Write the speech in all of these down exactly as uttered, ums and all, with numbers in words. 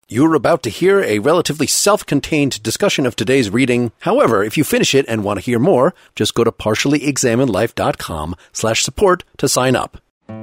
You're about to hear a relatively self-contained discussion of today's reading. However, if you finish it and want to hear more, just go to partially examined life dot com slash support to sign up.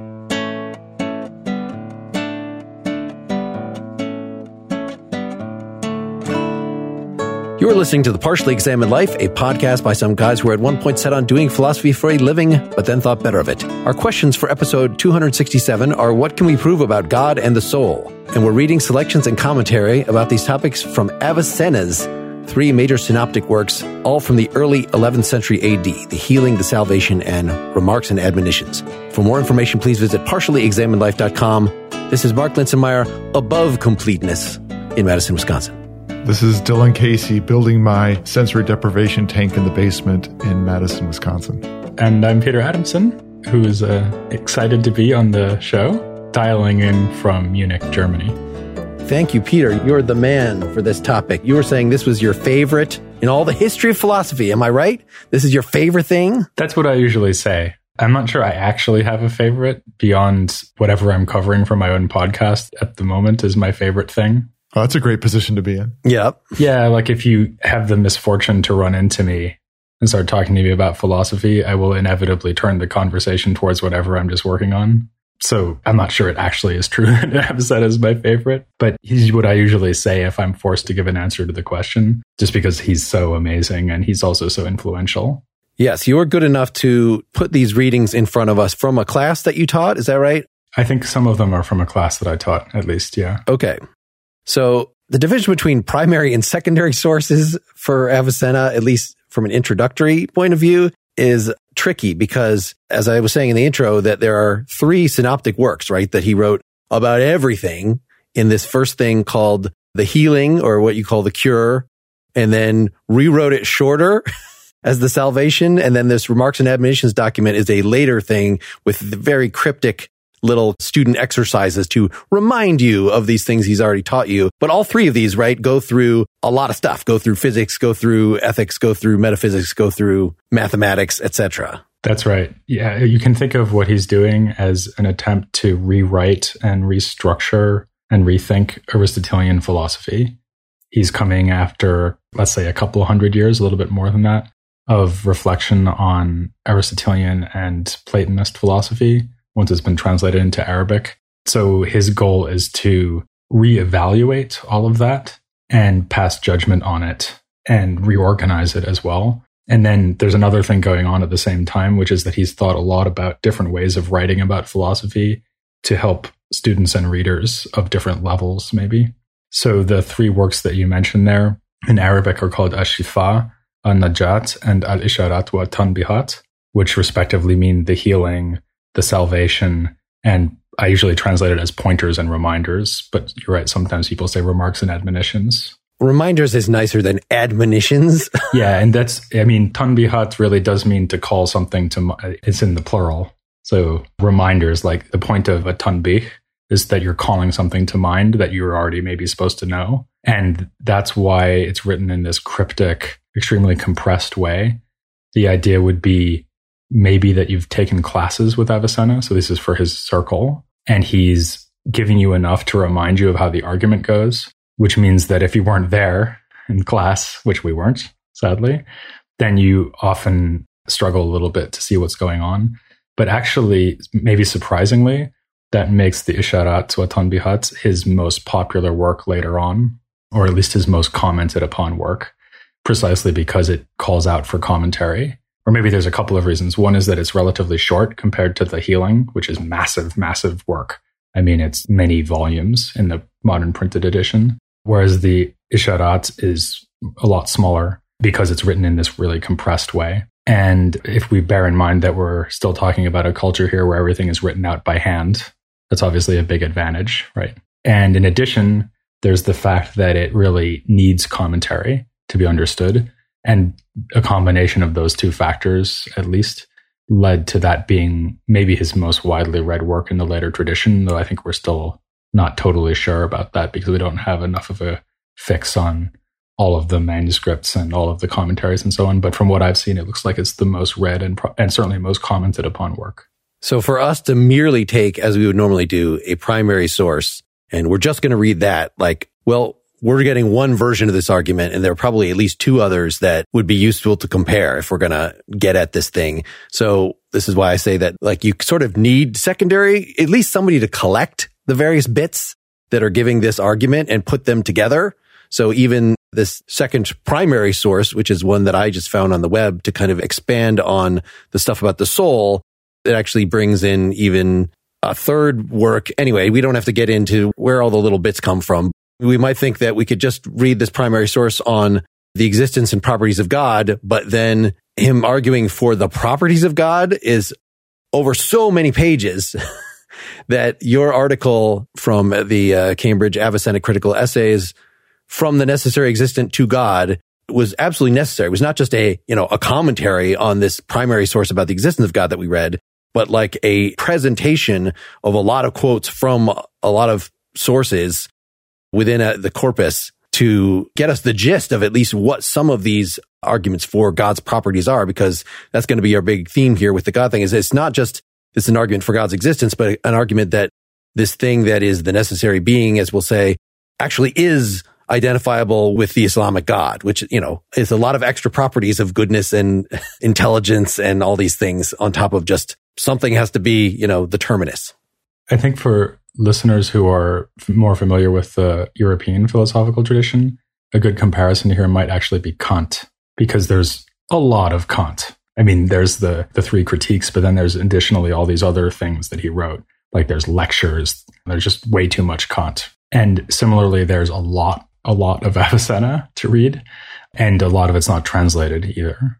You're listening to The Partially Examined Life, a podcast by some guys who were at one point set on doing philosophy for a living, but then thought better of it. Our questions for episode two hundred sixty-seven are, what can we prove about God and the soul? And we're reading selections and commentary about these topics from Avicenna's three major synoptic works, all from the early eleventh century A D, The Healing, The Salvation, and Remarks and Admonitions. For more information, please visit partially examined life dot com. This is Mark Linsenmeyer, above completeness, in Madison, Wisconsin. This is Dylan Casey, building my sensory deprivation tank in the basement in Madison, Wisconsin. And I'm Peter Adamson, who is uh, excited to be on the show, dialing in from Munich, Germany. Thank you, Peter. You're the man for this topic. You were saying this was your favorite in all the history of philosophy. Am I right? This is your favorite thing? That's what I usually say. I'm not sure I actually have a favorite beyond whatever I'm covering for my own podcast at the moment is my favorite thing. Oh, that's a great position to be in. Yep. Yeah, like if you have the misfortune to run into me and start talking to me about philosophy, I will inevitably turn the conversation towards whatever I'm just working on. So I'm not sure it actually is true that Avicenna is my favorite, but he's what I usually say if I'm forced to give an answer to the question, just because he's so amazing and he's also so influential. Yes, you were good enough to put these readings in front of us from a class that you taught. Is that right? I think some of them are from a class that I taught, at least, yeah. Okay. So the division between primary and secondary sources for Avicenna, at least from an introductory point of view, is tricky because, as I was saying in the intro, that there are three synoptic works, right, that he wrote about everything in this first thing called The Healing, or what you call The Cure, and then rewrote it shorter as The Salvation. And then this Remarks and Admonitions document is a later thing with the very cryptic little student exercises to remind you of these things he's already taught you. But all three of these, right, go through a lot of stuff, go through physics, go through ethics, go through metaphysics, go through mathematics, et cetera. That's right. Yeah, you can think of what he's doing as an attempt to rewrite and restructure and rethink Aristotelian philosophy. He's coming after, let's say, a couple of hundred years, a little bit more than that, of reflection on Aristotelian and Platonist philosophy once it's been translated into Arabic. So his goal is to reevaluate all of that and pass judgment on it and reorganize it as well. And then there's another thing going on at the same time, which is that he's thought a lot about different ways of writing about philosophy to help students and readers of different levels, maybe. So the three works that you mentioned there in Arabic are called Ash-Shifa, An-Najat, and Al-Isharat wa Tanbihat, which respectively mean the healing, the salvation, and I usually translate it as pointers and reminders, but you're right, sometimes people say remarks and admonitions. Reminders is nicer than admonitions. Yeah, and that's, I mean, tanbihat really does mean to call something to, it's in the plural. So reminders, like the point of a tanbih is that you're calling something to mind that you're already maybe supposed to know. And that's why it's written in this cryptic, extremely compressed way. The idea would be maybe that you've taken classes with Avicenna, so this is for his circle, and he's giving you enough to remind you of how the argument goes, which means that if you weren't there in class, which we weren't, sadly, then you often struggle a little bit to see what's going on. But actually, maybe surprisingly, that makes the Isharat wa Tanbihat his most popular work later on, or at least his most commented upon work, precisely because it calls out for commentary. Or maybe there's a couple of reasons. One is that it's relatively short compared to The Healing, which is massive, massive work. I mean, it's many volumes in the modern printed edition, whereas the Isharat is a lot smaller because it's written in this really compressed way. And if we bear in mind that we're still talking about a culture here where everything is written out by hand, that's obviously a big advantage, right? And in addition, there's the fact that it really needs commentary to be understood. And a combination of those two factors, at least, led to that being maybe his most widely read work in the later tradition, though I think we're still not totally sure about that because we don't have enough of a fix on all of the manuscripts and all of the commentaries and so on. But from what I've seen, it looks like it's the most read and, pro- and certainly most commented upon work. So for us to merely take, as we would normally do, a primary source, and we're just going to read that, like Well, we're getting one version of this argument, and there are probably at least two others that would be useful to compare if we're going to get at this thing. So this is why I say that, like, you sort of need secondary, at least somebody to collect the various bits that are giving this argument and put them together. So even this second primary source, which is one that I just found on the web to kind of expand on the stuff about the soul, it actually brings in even a third work. Anyway, we don't have to get into where all the little bits come from. We might think that we could just read this primary source on the existence and properties of God, but then him arguing for the properties of God is over so many pages that your article from the uh, Cambridge Avicenna Critical Essays, From the Necessary Existent to God, was absolutely necessary. It was not just a, you know, a commentary on this primary source about the existence of God that we read, but like a presentation of a lot of quotes from a lot of sources within a, the corpus to get us the gist of at least what some of these arguments for God's properties are, because that's going to be our big theme here with the God thing. Is it's not just it's an argument for God's existence, but an argument that this thing that is the necessary being, as we'll say, actually is identifiable with the Islamic God, which, you know, is a lot of extra properties of goodness and intelligence and all these things on top of just something has to be, you know, the terminus. I think for listeners who are f- more familiar with the European philosophical tradition, a good comparison here might actually be Kant, because there's a lot of Kant. I mean, there's the, the three critiques, but then there's additionally all these other things that he wrote. Like there's lectures, there's just way too much Kant. And similarly, there's a lot, a lot of Avicenna to read, and a lot of it's not translated either.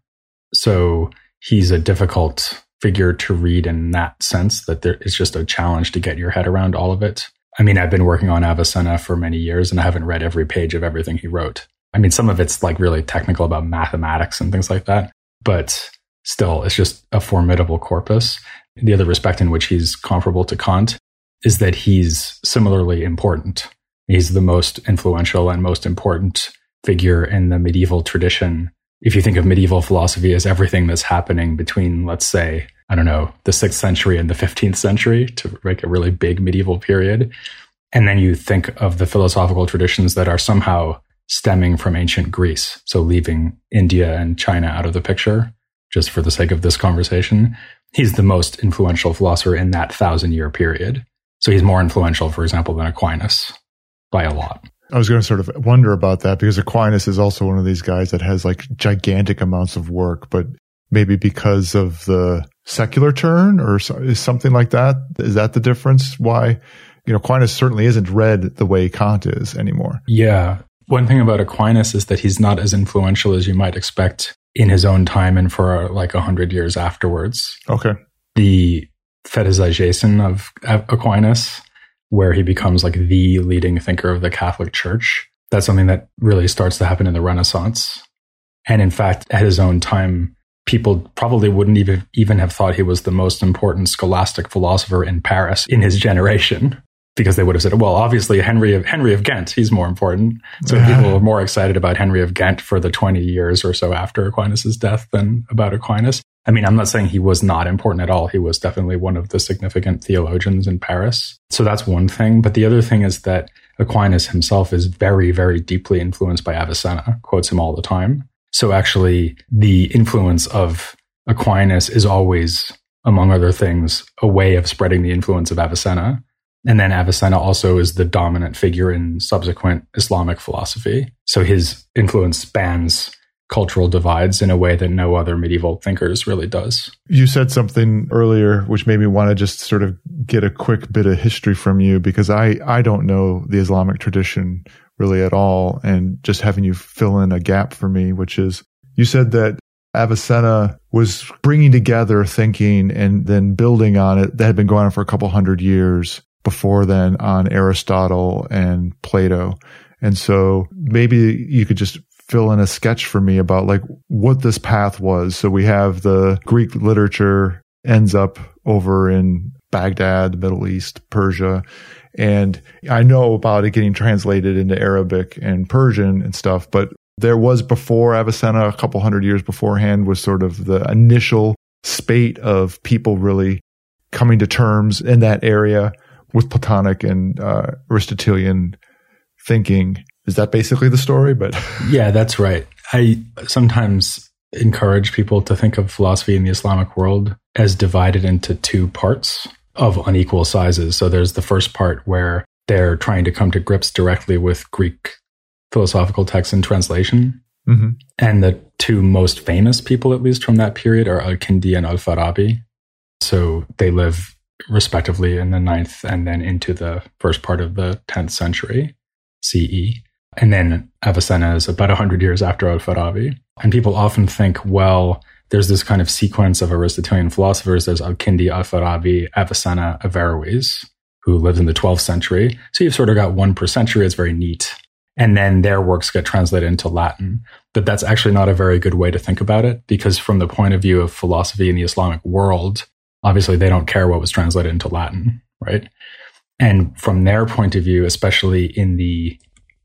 So he's a difficult figure to read in that sense, that there is just a challenge to get your head around all of it. I mean, I've been working on Avicenna for many years and I haven't read every page of everything he wrote. I mean, some of it's like really technical about mathematics and things like that, but still, it's just a formidable corpus. The other respect in which he's comparable to Kant is that he's similarly important. He's the most influential and most important figure in the medieval tradition. If you think of medieval philosophy as everything that's happening between, let's say, I don't know, the sixth century and the fifteenth century, to make a really big medieval period, and then you think of the philosophical traditions that are somehow stemming from ancient Greece, so leaving India and China out of the picture, just for the sake of this conversation, he's the most influential philosopher in that thousand-year period. So he's more influential, for example, than Aquinas by a lot. I was going to sort of wonder about that, because Aquinas is also one of these guys that has like gigantic amounts of work, but maybe because of the secular turn or is something like that. Is that the difference? Why, you know, Aquinas certainly isn't read the way Kant is anymore. Yeah. One thing about Aquinas is that he's not as influential as you might expect in his own time and for like a hundred years afterwards. Okay. The fetishization of Aquinas, where he becomes like the leading thinker of the Catholic Church. That's something that really starts to happen in the Renaissance. And in fact, at his own time, people probably wouldn't even, even have thought he was the most important scholastic philosopher in Paris in his generation, because they would have said, well, obviously Henry of Henry of Ghent, he's more important. So Yeah. people were more excited about Henry of Ghent for the twenty years or so after Aquinas' death than about Aquinas. I mean, I'm not saying he was not important at all. He was definitely one of the significant theologians in Paris. So that's one thing. But the other thing is that Aquinas himself is very, very deeply influenced by Avicenna, quotes him all the time. So actually, the influence of Aquinas is always, among other things, a way of spreading the influence of Avicenna. And then Avicenna also is the dominant figure in subsequent Islamic philosophy. So his influence spans cultural divides in a way that no other medieval thinkers really does. You said something earlier which made me want to just sort of get a quick bit of history from you, because I, I don't know the Islamic tradition really at all. And just having you fill in a gap for me, which is, you said that Avicenna was bringing together thinking and then building on it that had been going on for a couple hundred years before then on Aristotle and Plato. And so maybe you could just fill in a sketch for me about like what this path was. So we have the Greek literature ends up over in Baghdad, the Middle East, Persia. And I know about it getting translated into Arabic and Persian and stuff, but there was before Avicenna, a couple hundred years beforehand, was sort of the initial spate of people really coming to terms in that area with Platonic and uh, Aristotelian thinking. Is that basically the story? But yeah, that's right. I sometimes encourage people to think of philosophy in the Islamic world as divided into two parts of unequal sizes. So there's the first part where they're trying to come to grips directly with Greek philosophical texts and translation. Mm-hmm. And the two most famous people, at least from that period, are Al-Kindi and Al-Farabi. So they live respectively in the ninth and then into the first part of the tenth century C E. And then Avicenna is about one hundred years after Al-Farabi. And people often think, well, there's this kind of sequence of Aristotelian philosophers. There's Al-Kindi, Al-Farabi, Avicenna, Averroes, who lived in the twelfth century. So you've sort of got one per century. It's very neat. And then their works get translated into Latin. But that's actually not a very good way to think about it, because from the point of view of philosophy in the Islamic world, obviously they don't care what was translated into Latin, right? And from their point of view, especially in the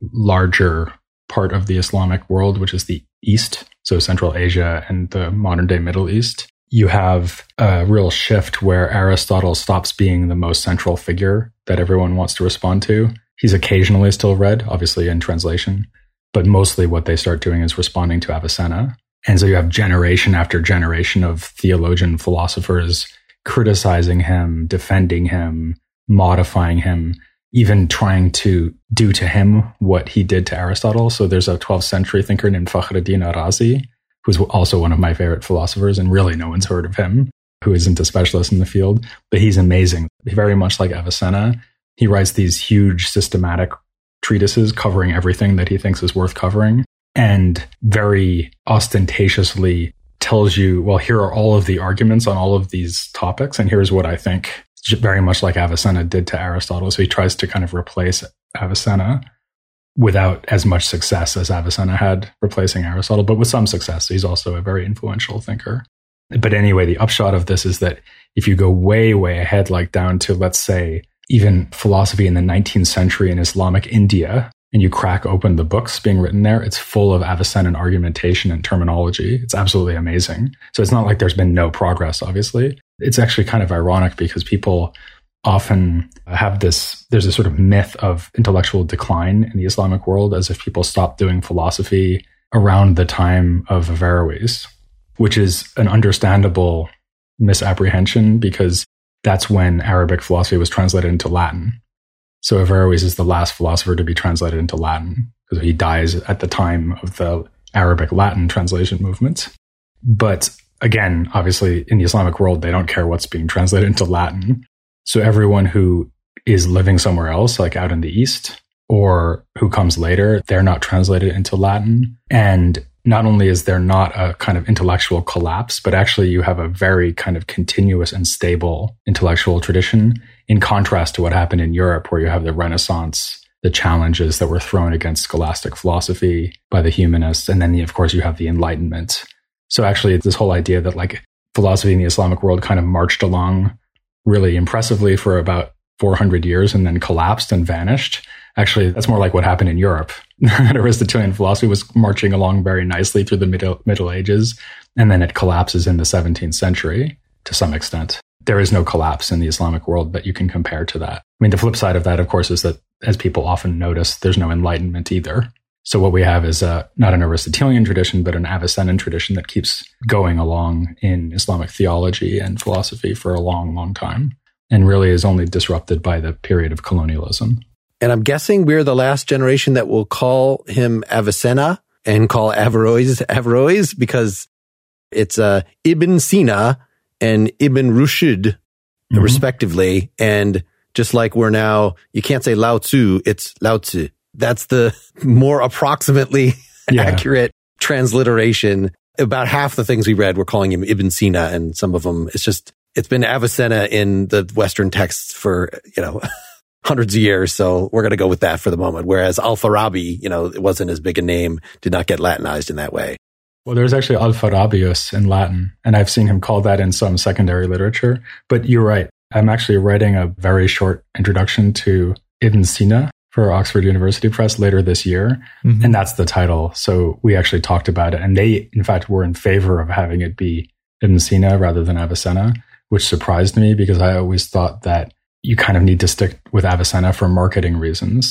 larger part of the Islamic world, which is the East, so Central Asia and the modern day Middle East, you have a real shift where Aristotle stops being the most central figure that everyone wants to respond to. He's occasionally still read, obviously in translation, but mostly what they start doing is responding to Avicenna. And so you have generation after generation of theologian philosophers criticizing him, defending him, modifying him, even trying to do to him what he did to Aristotle. So there's a twelfth century thinker named Fakhruddin Arazi, who's also one of my favorite philosophers, and really no one's heard of him, who isn't a specialist in the field, but he's amazing. Very much like Avicenna, he writes these huge systematic treatises covering everything that he thinks is worth covering, and very ostentatiously tells you, well, here are all of the arguments on all of these topics, and here's what I think, very much like Avicenna did to Aristotle. So he tries to kind of replace Avicenna without as much success as Avicenna had replacing Aristotle, but with some success. He's also a very influential thinker. But anyway, the upshot of this is that if you go way, way ahead, like down to, let's say, even philosophy in the nineteenth century in Islamic India, and you crack open the books being written there, it's full of Avicennan argumentation and terminology. It's absolutely amazing. So it's not like there's been no progress, obviously. It's actually kind of ironic because people often have this, there's a sort of myth of intellectual decline in the Islamic world, as if people stopped doing philosophy around the time of Averroes, which is an understandable misapprehension because that's when Arabic philosophy was translated into Latin. So Averroes is the last philosopher to be translated into Latin because he dies at the time of the Arabic Latin translation movement. But again, obviously in the Islamic world, they don't care what's being translated into Latin. So everyone who is living somewhere else, like out in the East, or who comes later, they're not translated into Latin. And not only is there not a kind of intellectual collapse, but actually you have a very kind of continuous and stable intellectual tradition, in contrast to what happened in Europe, where you have the Renaissance, the challenges that were thrown against scholastic philosophy by the humanists. And then, of course, you have the Enlightenment. So actually, this whole idea that like philosophy in the Islamic world kind of marched along really impressively for about four hundred years and then collapsed and vanished. Actually, that's more like what happened in Europe. Aristotelian philosophy was marching along very nicely through the Middle, Middle Ages, and then it collapses in the seventeenth century to some extent. There is no collapse in the Islamic world that you can compare to that. I mean, the flip side of that, of course, is that, as people often notice, there's no Enlightenment either. So what we have is a, not an Aristotelian tradition, but an Avicennan tradition that keeps going along in Islamic theology and philosophy for a long, long time, and really is only disrupted by the period of colonialism. And I'm guessing we're the last generation that will call him Avicenna and call Averroes Averroes, because it's uh, Ibn Sina and Ibn Rushd, mm-hmm. respectively. And just like we're now, you can't say Lao Tzu, it's Lao Tzu. That's the more approximately yeah. accurate transliteration. About half the things we read, we're calling him Ibn Sina, and some of them, it's just, it's been Avicenna in the Western texts for, you know, hundreds of years. So we're going to go with that for the moment. Whereas Al-Farabi, you know, it wasn't as big a name, did not get Latinized in that way. Well, there's actually Al-Farabius in Latin, and I've seen him called that in some secondary literature. But you're right. I'm actually writing a very short introduction to Ibn Sina for Oxford University Press later this year. Mm-hmm. And that's the title. So we actually talked about it. And they, in fact, were in favor of having it be Ibn Sina rather than Avicenna, which surprised me because I always thought that you kind of need to stick with Avicenna for marketing reasons.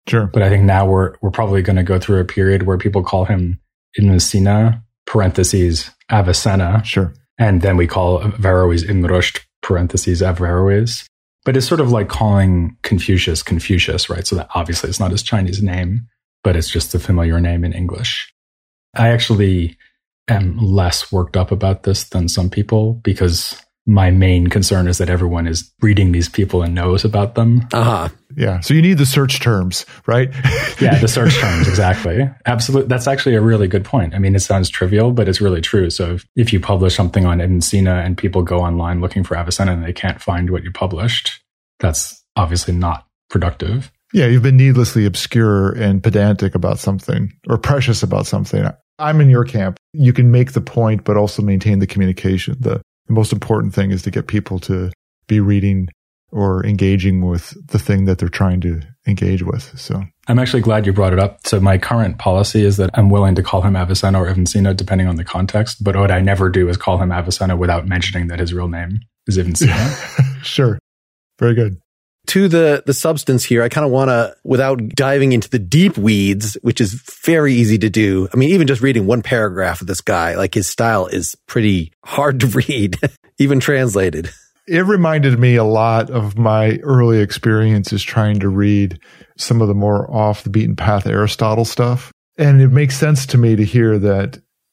Sure. But I think now we're we're probably going to go through a period where people call him Ibn Sina, parentheses, Avicenna. Sure. And then we call Averroes Ibn Rushd, parentheses, Averroes. But it's sort of like calling Confucius Confucius, right? So that obviously it's not his Chinese name, but it's just a familiar name in English. I actually am less worked up about this than some people because my main concern is that everyone is reading these people and knows about them. Uh-huh. Yeah. So you need the search terms, right? Yeah, the search terms, exactly. Absolutely. That's actually a really good point. I mean, it sounds trivial, but it's really true. So if, if you publish something on Ibn Sina and people go online looking for Avicenna and they can't find what you published, that's obviously not productive. Yeah, you've been needlessly obscure and pedantic about something or precious about something. I'm in your camp. You can make the point, but also maintain the communication. The The most important thing is to get people to be reading or engaging with the thing that they're trying to engage with. So I'm actually glad you brought it up. So my current policy is that I'm willing to call him Avicenna or Ibn Sina, depending on the context. But what I never do is call him Avicenna without mentioning that his real name is Ibn Sina. Sure. Very good. To the, the substance here, I kind of want to, without diving into the deep weeds, which is very easy to do. I mean, even just reading one paragraph of this guy, like his style is pretty hard to read, even translated. It reminded me a lot of my early experiences trying to read some of the more off the beaten path Aristotle stuff. And it makes sense to me to hear that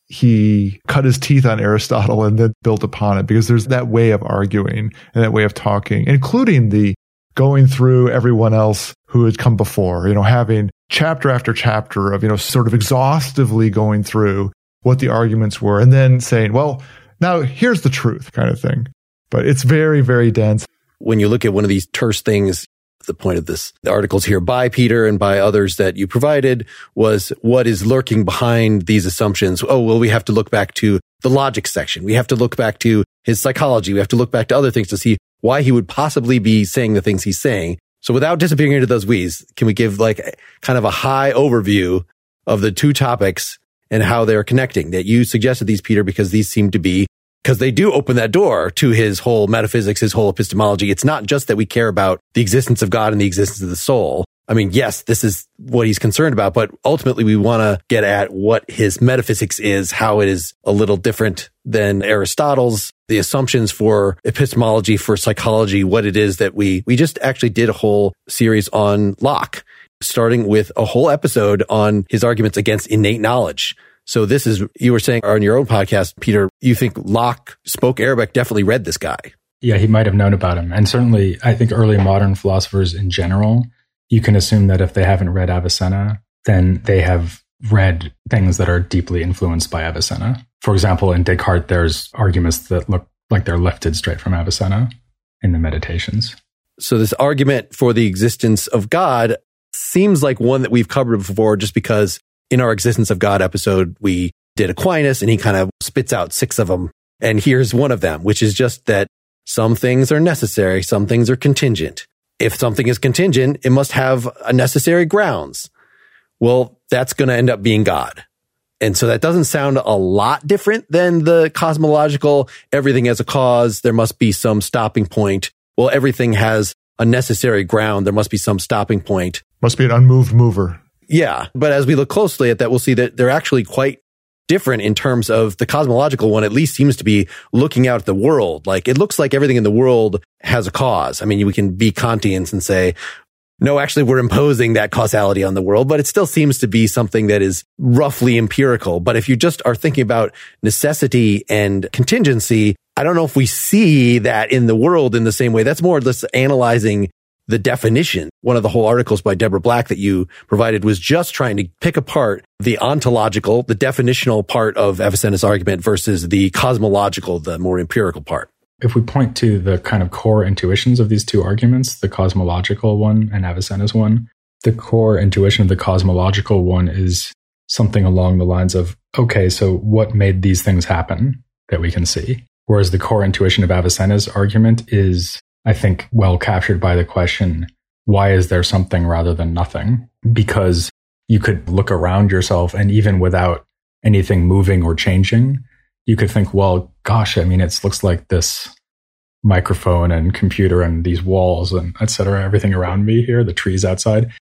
he cut his teeth on Aristotle and then built upon it, because there's that way of arguing and that way of talking, including the going through everyone else who had come before, you know, having chapter after chapter of, you know, sort of exhaustively going through what the arguments were and then saying, well, now here's the truth kind of thing. But it's very, very dense. When you look at one of these terse things, the point of this, the articles here by Peter and by others that you provided was what is lurking behind these assumptions. Oh, well, we have to look back to the logic section. We have to look back to his psychology. We have to look back to other things to see why he would possibly be saying the things he's saying. So without disappearing into those weeds, can we give like kind of a high overview of the two topics and how they're connecting that you suggested these, Peter, because these seem to be, because they do open that door to his whole metaphysics, his whole epistemology. It's not just that we care about the existence of God and the existence of the soul. I mean, yes, this is what he's concerned about, but ultimately we want to get at what his metaphysics is, how it is a little different than Aristotle's, the assumptions for epistemology, for psychology, what it is that we, we just actually did a whole series on Locke, starting with a whole episode on his arguments against innate knowledge. So this is, you were saying on your own podcast, Peter, you think Locke, spoke Arabic, definitely read this guy. Yeah, he might have known about him. And certainly, I think early modern philosophers in general, you can assume that if they haven't read Avicenna, then they have read things that are deeply influenced by Avicenna. For example, in Descartes, there's arguments that look like they're lifted straight from Avicenna in the Meditations. So this argument for the existence of God seems like one that we've covered before, just because in our Existence of God episode, we did Aquinas and he kind of spits out six of them. And here's one of them, which is just that some things are necessary, some things are contingent. If something is contingent, it must have a necessary grounds. Well, that's going to end up being God. And so that doesn't sound a lot different than the cosmological, everything has a cause, there must be some stopping point. Well, everything has a necessary ground, there must be some stopping point. Must be an unmoved mover. Yeah, but as we look closely at that, we'll see that they're actually quite different in terms of the cosmological one. At least seems to be looking out at the world. Like it looks like everything in the world has a cause. I mean, we can be Kantians and say, no, actually we're imposing that causality on the world, but it still seems to be something that is roughly empirical. But if you just are thinking about necessity and contingency, I don't know if we see that in the world in the same way. That's more or less analyzing the definition. One of the whole articles by Deborah Black that you provided was just trying to pick apart the ontological, the definitional part of Avicenna's argument versus the cosmological, the more empirical part. If we point to the kind of core intuitions of these two arguments, the cosmological one and Avicenna's one, the core intuition of the cosmological one is something along the lines of, okay, so what made these things happen that we can see? Whereas the core intuition of Avicenna's argument is, I think, well captured by the question, why is there something rather than nothing? Because you could look around yourself and even without anything moving or changing, you could think, well, gosh, I mean, it looks like this microphone and computer and these walls and et cetera, everything around me here, the trees outside.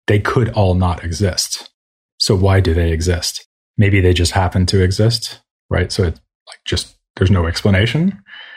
they could all not exist. So why do they exist? Maybe they just happen to exist, right? So it's like just, there's no explanation.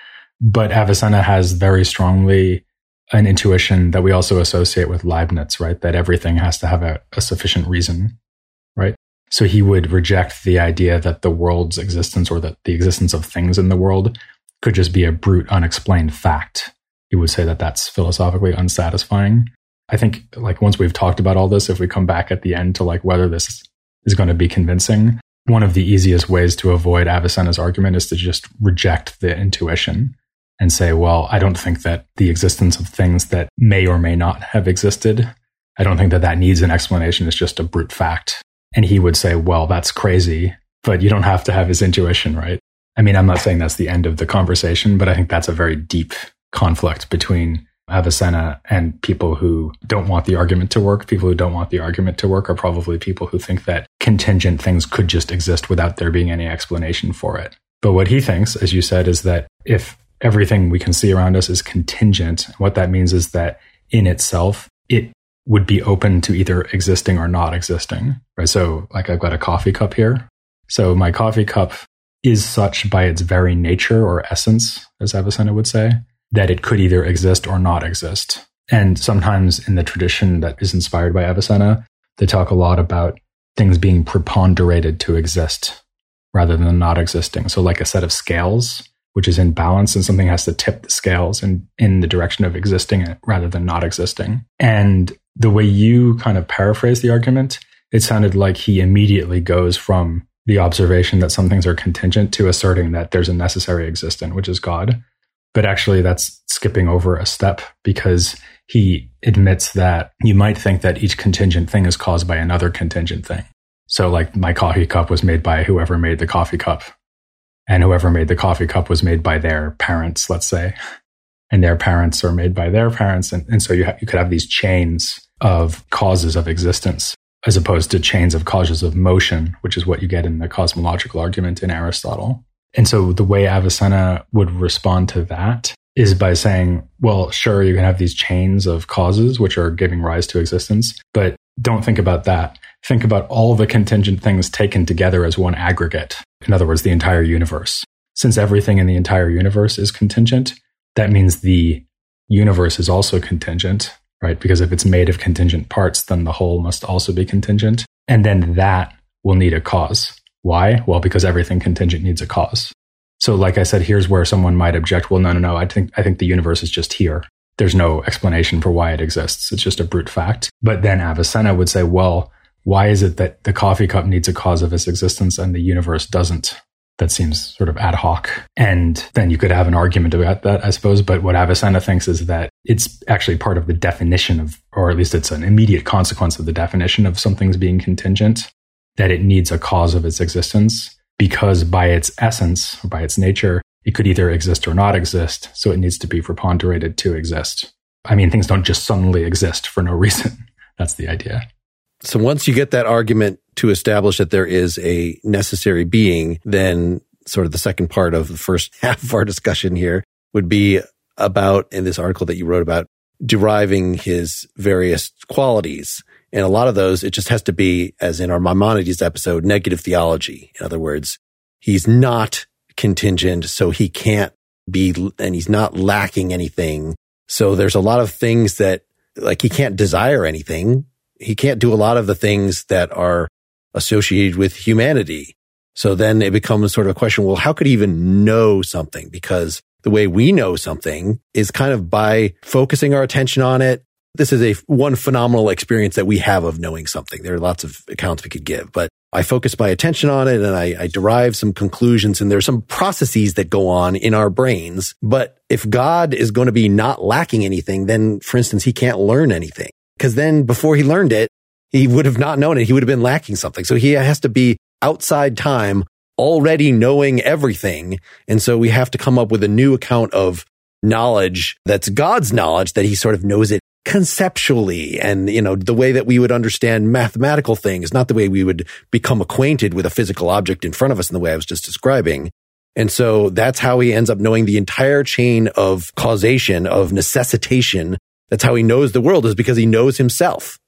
But Avicenna has very strongly an intuition that we also associate with Leibniz, right? That everything has to have a, a sufficient reason, right? So he would reject the idea that the world's existence or that the existence of things in the world could just be a brute, unexplained fact. He would say that that's philosophically unsatisfying. I think like once we've talked about all this, if we come back at the end to like whether this is going to be convincing, one of the easiest ways to avoid Avicenna's argument is to just reject the intuition and say, well, I don't think that the existence of things that may or may not have existed, I don't think that that needs an explanation. It's just a brute fact. And he would say, well, that's crazy, but you don't have to have his intuition, right? I mean, I'm not saying that's the end of the conversation, but I think that's a very deep conflict between Avicenna and people who don't want the argument to work. People who don't want the argument to work are probably people who think that contingent things could just exist without there being any explanation for it. But what he thinks, as you said, is that if everything we can see around us is contingent, what that means is that in itself, it would be open to either existing or not existing, right? So like I've got a coffee cup here. So my coffee cup is such by its very nature or essence, as Avicenna would say, that it could either exist or not exist. And sometimes in the tradition that is inspired by Avicenna, they talk a lot about things being preponderated to exist rather than not existing. So like a set of scales, which is in balance, and something has to tip the scales in, in the direction of existing rather than not existing. And the way you kind of paraphrase the argument, it sounded like he immediately goes from the observation that some things are contingent to asserting that there's a necessary existent, which is God. But actually that's skipping over a step, because he admits that you might think that each contingent thing is caused by another contingent thing. So like my coffee cup was made by whoever made the coffee cup, and whoever made the coffee cup was made by their parents, let's say, and their parents are made by their parents. And, and so you, ha- you could have these chains of causes of existence, as opposed to chains of causes of motion, which is what you get in the cosmological argument in Aristotle. And so the way Avicenna would respond to that is by saying, well, sure, you can have these chains of causes which are giving rise to existence, but don't think about that. Think about all the contingent things taken together as one aggregate. In other words, the entire universe. Since everything in the entire universe is contingent, that means the universe is also contingent, right? Because if it's made of contingent parts, then the whole must also be contingent. And then that will need a cause. Why? Well, because everything contingent needs a cause. So like I said, here's where someone might object. Well, no, no, no. I think, I think the universe is just here. There's no explanation for why it exists. It's just a brute fact. But then Avicenna would say, well, why is it that the coffee cup needs a cause of its existence and the universe doesn't? That seems sort of ad hoc. And then you could have an argument about that, I suppose. But what Avicenna thinks is that it's actually part of the definition of, or at least it's an immediate consequence of the definition of something's being contingent, that it needs a cause of its existence, because by its essence, or by its nature, it could either exist or not exist. So it needs to be preponderated to exist. I mean, things don't just suddenly exist for no reason. That's the idea. So once you get that argument to establish that there is a necessary being, then sort of the second part of the first half of our discussion here would be about, in this article that you wrote about, deriving his various qualities. And a lot of those, it just has to be, as in our Maimonides episode, negative theology. In other words, he's not contingent, so he can't be, and he's not lacking anything. So there's a lot of things that, like, he can't desire anything. He can't do a lot of the things that are associated with humanity. So then it becomes sort of a question, well, how could he even know something? Because the way we know something is kind of by focusing our attention on it. This is a one phenomenal experience that we have of knowing something. There are lots of accounts we could give, but I focus my attention on it and I, I derive some conclusions, and there's some processes that go on in our brains. But if God is going to be not lacking anything, then, for instance, he can't learn anything. Because then before he learned it, he would have not known it. He would have been lacking something. So he has to be outside time already knowing everything. And so we have to come up with a new account of knowledge that's God's knowledge, that he sort of knows it conceptually. And, you know, the way that we would understand mathematical things, not the way we would become acquainted with a physical object in front of us in the way I was just describing. And so that's how he ends up knowing the entire chain of causation, of necessitation. That's how he knows the world, is because he knows himself.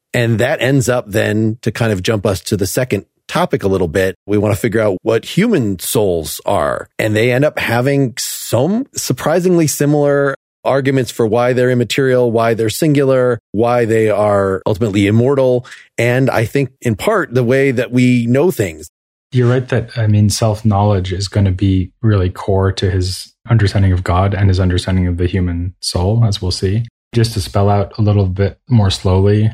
And that ends up then to kind of jump us to the second topic a little bit. We want to figure out what human souls are. And they end up having some surprisingly similar arguments for why they're immaterial, why they're singular, why they are ultimately immortal. And I think in part the way that we know things. You're right that, I mean, self-knowledge is going to be really core to his understanding of God and his understanding of the human soul, as we'll see. Just to spell out a little bit more slowly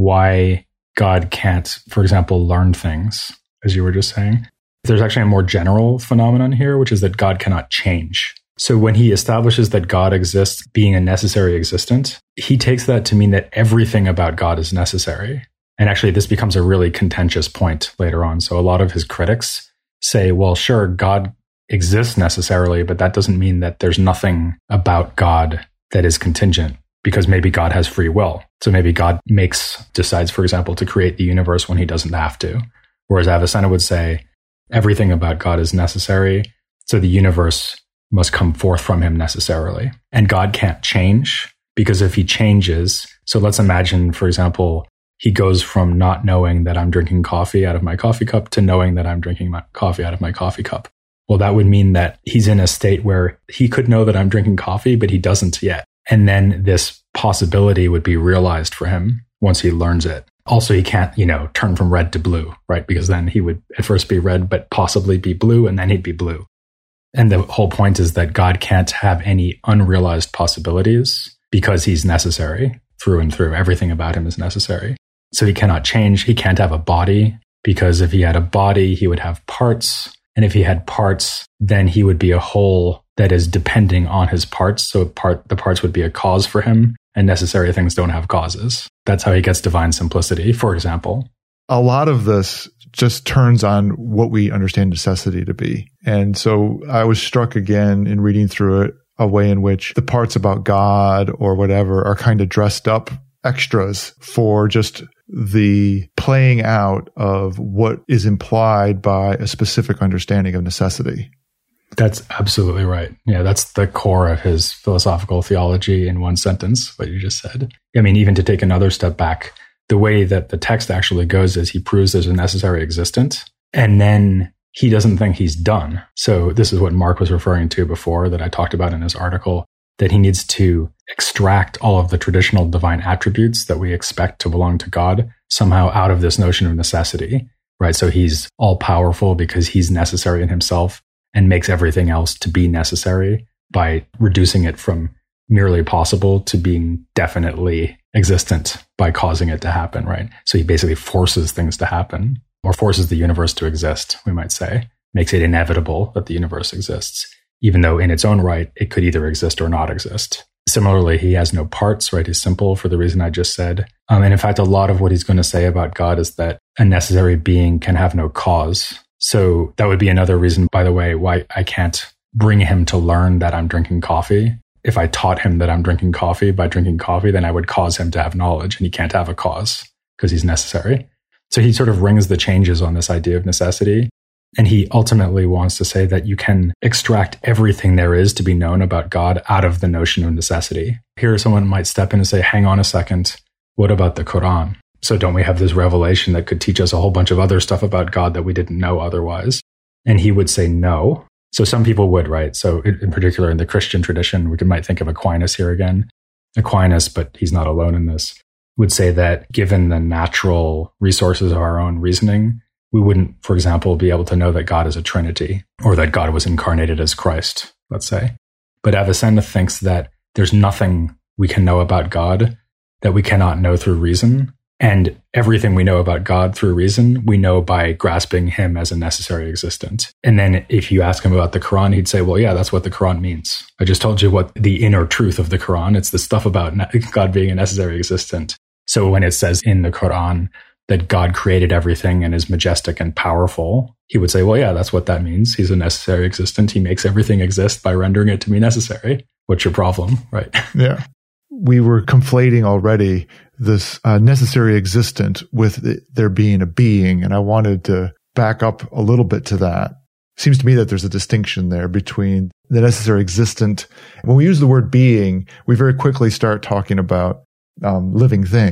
why God can't, for example, learn things, as you were just saying. There's actually a more general phenomenon here, which is that God cannot change. So when he establishes that God exists being a necessary existent, he takes that to mean that everything about God is necessary. And actually, this becomes a really contentious point later on. So a lot of his critics say, well, sure, God exists necessarily, but that doesn't mean that there's nothing about God that is contingent, because maybe God has free will. So maybe God makes, decides, for example, to create the universe when he doesn't have to. Whereas Avicenna would say, everything about God is necessary, so the universe must come forth from him necessarily. And God can't change, because if he changes, so let's imagine, for example, he goes from not knowing that I'm drinking coffee out of my coffee cup to knowing that I'm drinking my coffee out of my coffee cup. Well, that would mean that he's in a state where he could know that I'm drinking coffee, but he doesn't yet. And then this possibility would be realized for him once he learns it. Also, he can't, you know, turn from red to blue, right? Because then he would at first be red, but possibly be blue, and then he'd be blue. And the whole point is that God can't have any unrealized possibilities because he's necessary through and through. Everything about him is necessary. So he cannot change. He can't have a body, because if he had a body, he would have parts. And if he had parts, then he would be a whole that is depending on his parts. So part, the parts would be a cause for him, and necessary things don't have causes. That's how he gets divine simplicity, for example. A lot of this just turns on what we understand necessity to be. And so I was struck again in reading through it, a way in which the parts about God or whatever are kind of dressed up extras for just the playing out of what is implied by a specific understanding of necessity. That's absolutely right. Yeah, that's the core of his philosophical theology in one sentence, what you just said. I mean, even to take another step back, the way that the text actually goes is he proves there's a necessary existent, and then he doesn't think he's done. So this is what Mark was referring to before that I talked about in his article, that he needs to extract all of the traditional divine attributes that we expect to belong to God somehow out of this notion of necessity, right? So he's all powerful because he's necessary in himself and makes everything else to be necessary by reducing it from merely possible to being definitely existent by causing it to happen, right? So he basically forces things to happen, or forces the universe to exist, we might say, makes it inevitable that the universe exists, even though in its own right, it could either exist or not exist. Similarly, he has no parts, right? He's simple for the reason I just said. Um, and in fact, a lot of what he's going to say about God is that a necessary being can have no cause. So that would be another reason, by the way, why I can't bring him to learn that I'm drinking coffee. If I taught him that I'm drinking coffee by drinking coffee, then I would cause him to have knowledge, and he can't have a cause because he's necessary. So he sort of rings the changes on this idea of necessity. And he ultimately wants to say that you can extract everything there is to be known about God out of the notion of necessity. Here, someone might step in and say, hang on a second, what about the Quran? So don't we have this revelation that could teach us a whole bunch of other stuff about God that we didn't know otherwise? And he would say no. So some people would, right? So in particular, in the Christian tradition, we might think of Aquinas here again. Aquinas, but he's not alone in this, would say that given the natural resources of our own reasoning, we wouldn't, for example, be able to know that God is a Trinity, or that God was incarnated as Christ, let's say. But Avicenna thinks that there's nothing we can know about God that we cannot know through reason. And everything we know about God through reason, we know by grasping him as a necessary existent. And then if you ask him about the Quran, he'd say, well, yeah, that's what the Quran means. I just told you what the inner truth of the Quran, it's the stuff about God being a necessary existent. So when it says in the Quran that God created everything and is majestic and powerful, he would say, well, yeah, that's what that means. He's a necessary existent. He makes everything exist by rendering it to be necessary. What's your problem, right? Yeah. We were conflating already this uh, necessary existent with the, there being a being, and I wanted to back up a little bit to that. Seems to me that there's a distinction there between the necessary existent. When we use the word being, we very quickly start talking about um, living things.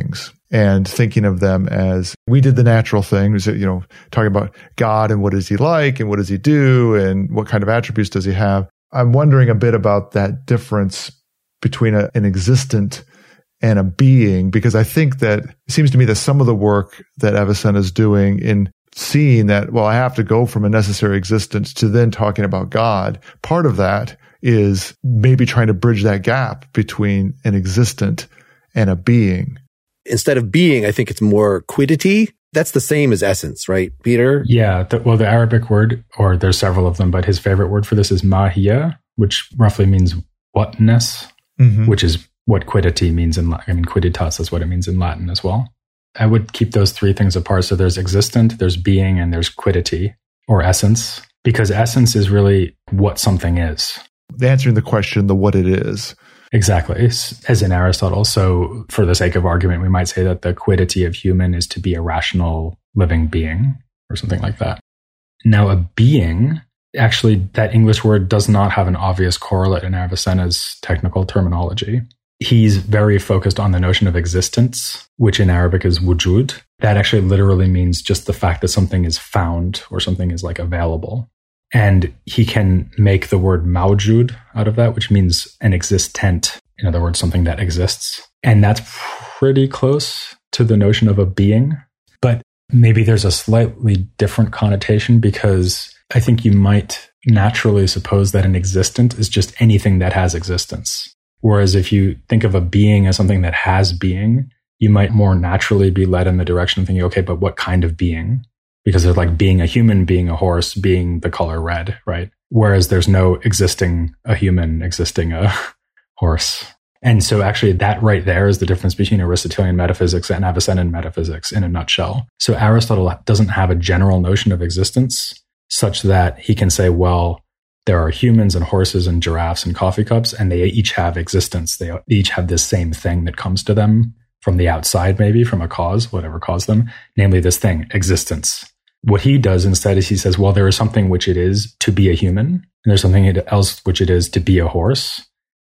and thinking of them as we did the natural thing, was, you know, talking about God and what is he like and what does he do and what kind of attributes does he have. I'm wondering a bit about that difference between a, an existent and a being, because I think that it seems to me that some of the work that Avicenna is doing in seeing that, well, I have to go from a necessary existence to then talking about God, part of that is maybe trying to bridge that gap between an existent and a being. Instead of being, I think it's more quiddity. That's the same as essence, right, Peter? Yeah. The, well, the Arabic word, or there's several of them, but his favorite word for this is mahiyya, which roughly means whatness, mm-hmm. which is what quiddity means in Latin. I mean, quidditas is what it means in Latin as well. I would keep those three things apart. So there's existent, there's being, and there's quiddity or essence, because essence is really what something is. Answering the question, the what it is. Exactly, as in Aristotle. So for the sake of argument, we might say that the quiddity of human is to be a rational living being or something like that. Now, a being, actually, that English word does not have an obvious correlate in Avicenna's technical terminology. He's very focused on the notion of existence, which in Arabic is wujud. That actually literally means just the fact that something is found or something is like available. And he can make the word mawjud out of that, which means an existent. In other words, something that exists. And that's pretty close to the notion of a being. But maybe there's a slightly different connotation, because I think you might naturally suppose that an existent is just anything that has existence. Whereas if you think of a being as something that has being, you might more naturally be led in the direction of thinking, okay, but what kind of being? Because there's like being a human, being a horse, being the color red, right? Whereas there's no existing a human, existing a horse. And so actually that right there is the difference between Aristotelian metaphysics and Avicennan metaphysics in a nutshell. So Aristotle doesn't have a general notion of existence such that he can say, well, there are humans and horses and giraffes and coffee cups, and they each have existence. They each have this same thing that comes to them from the outside, maybe from a cause, whatever caused them, namely this thing, existence. What he does instead is he says, well, there is something which it is to be a human, and there's something else which it is to be a horse.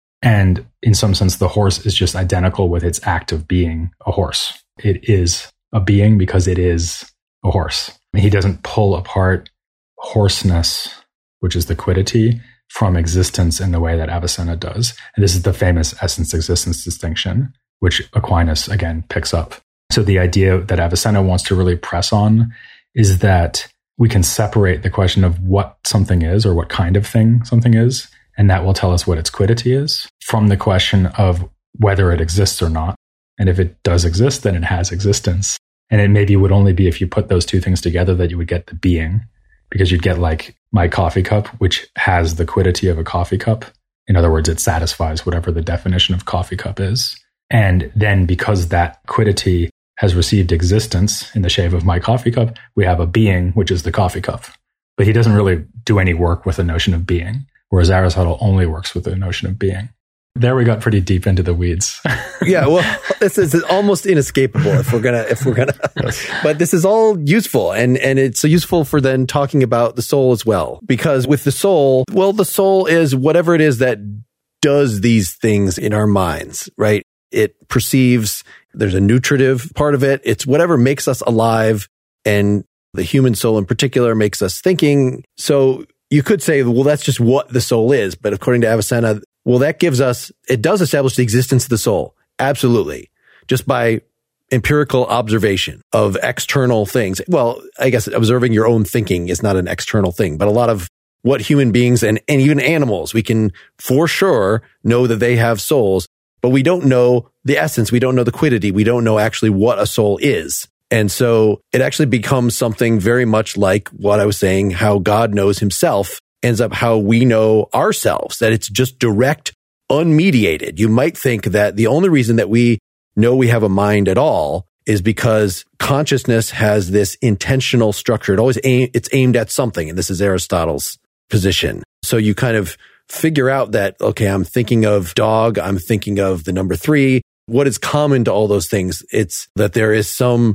And in some sense, the horse is just identical with its act of being a horse. It is a being because it is a horse. He doesn't pull apart horseness, which is the quiddity, from existence in the way that Avicenna does. And this is the famous essence-existence distinction, which Aquinas, again, picks up. So the idea that Avicenna wants to really press on is that we can separate the question of what something is or what kind of thing something is, and that will tell us what its quiddity is, from the question of whether it exists or not. And if it does exist, then it has existence. And it maybe would only be if you put those two things together that you would get the being, because you'd get like my coffee cup, which has the quiddity of a coffee cup. In other words, it satisfies whatever the definition of coffee cup is. And then because that quiddity has received existence in the shape of my coffee cup, we have a being, which is the coffee cup. But he doesn't really do any work with the notion of being, whereas Aristotle only works with the notion of being. There we got pretty deep into the weeds. Yeah, well, this is almost inescapable if we're gonna if we're gonna. Yes. But this is all useful, and and it's useful for then talking about the soul as well, because with the soul, well, the soul is whatever it is that does these things in our minds, right? It perceives. There's a nutritive part of it. It's whatever makes us alive, and the human soul in particular makes us thinking. So you could say, well, that's just what the soul is. But according to Avicenna, well, that gives us, it does establish the existence of the soul. Absolutely. Just by empirical observation of external things. Well, I guess observing your own thinking is not an external thing, but a lot of what human beings and, and even animals, we can for sure know that they have souls, but we don't know the essence. We don't know the quiddity. We don't know actually what a soul is. And so it actually becomes something very much like what I was saying, how God knows himself ends up how we know ourselves, that it's just direct, unmediated. You might think that the only reason that we know we have a mind at all is because consciousness has this intentional structure. It always aim, it's aimed at something. And this is Aristotle's position. So you kind of figure out that, okay, I'm thinking of dog. I'm thinking of the number three. What is common to all those things? It's that there is some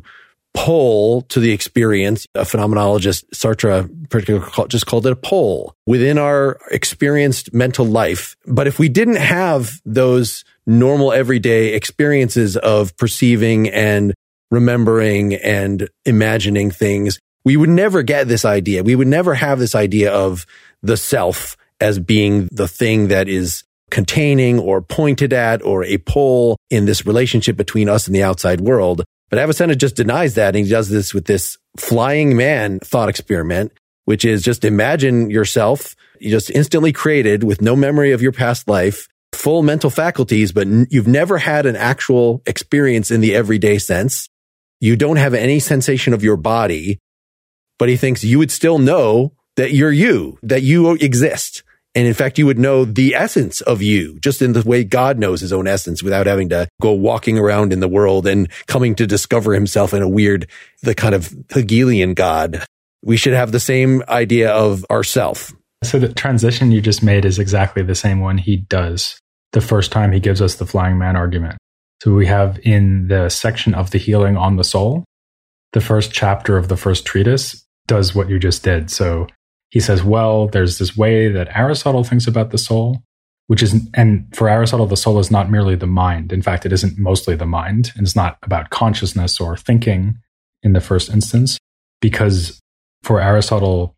pole to the experience. A phenomenologist, Sartre, particularly just called it a pole within our experienced mental life. But if we didn't have those normal everyday experiences of perceiving and remembering and imagining things, we would never get this idea. We would never have this idea of the self as being the thing that is containing or pointed at or a pole in this relationship between us and the outside world. But Avicenna just denies that, and he does this with this flying man thought experiment, which is just imagine yourself, you just instantly created with no memory of your past life, full mental faculties, but n- you've never had an actual experience in the everyday sense. You don't have any sensation of your body, but he thinks you would still know that you're you, that you exist. And in fact, you would know the essence of you, just in the way God knows his own essence without having to go walking around in the world and coming to discover himself in a weird, the kind of Hegelian God. We should have the same idea of ourself. So the transition you just made is exactly the same one he does the first time he gives us the flying man argument. So we have in the section of the healing on the soul, the first chapter of the first treatise does what you just did. So he says, well, there's this way that Aristotle thinks about the soul, which is, and for Aristotle, the soul is not merely the mind. In fact, it isn't mostly the mind, and it's not about consciousness or thinking in the first instance, because for Aristotle,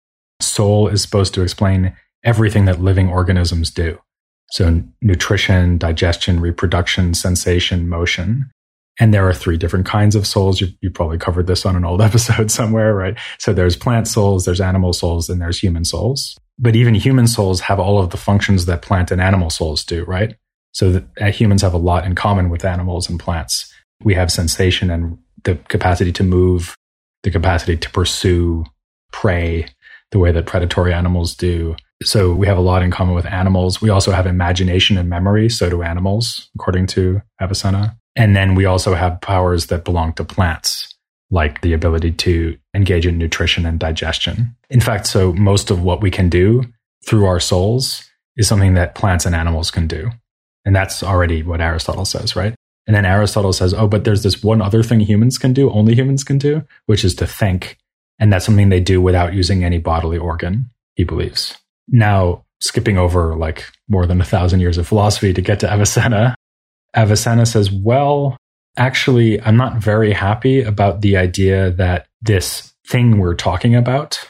soul is supposed to explain everything that living organisms do. So nutrition, digestion, reproduction, sensation, motion. And there are three different kinds of souls. You, you probably covered this on an old episode somewhere, right? So there's plant souls, there's animal souls, and there's human souls. But even human souls have all of the functions that plant and animal souls do, right? So that, uh, humans have a lot in common with animals and plants. We have sensation and the capacity to move, the capacity to pursue prey, the way that predatory animals do. So we have a lot in common with animals. We also have imagination and memory. So do animals, according to Avicenna. And then we also have powers that belong to plants, like the ability to engage in nutrition and digestion. In fact, so most of what we can do through our souls is something that plants and animals can do. And that's already what Aristotle says, right? And then Aristotle says, oh, but there's this one other thing humans can do, only humans can do, which is to think. And that's something they do without using any bodily organ, he believes. Now, skipping over like more than a thousand years of philosophy to get to Avicenna, Avicenna says, well, actually, I'm not very happy about the idea that this thing we're talking about